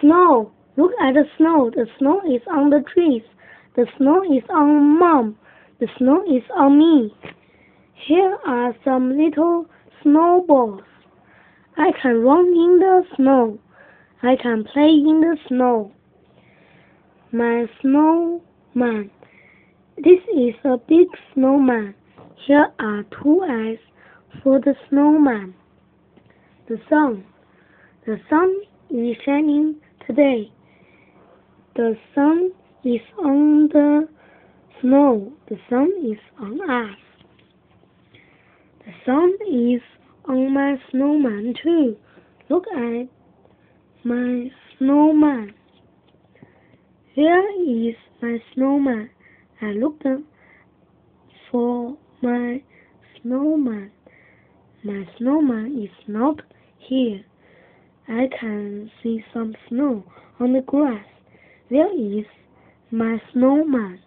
Snow. Look at the snow. The snow is on the trees. The snow is on Mom. The snow is on me. Here are some little snowballs. I can run in the snow. I can play in the snow. My snowman. This is a big snowman. Here are 2 eyes for the snowman. The sun. The sun is shining today. The sun is on the snow. The sun is on us. The sun is on my snowman too. Look at my snowman. Here is my snowman. I looked for my snowman. My snowman is not here. I can see some snow on the grass. Where is my snowman?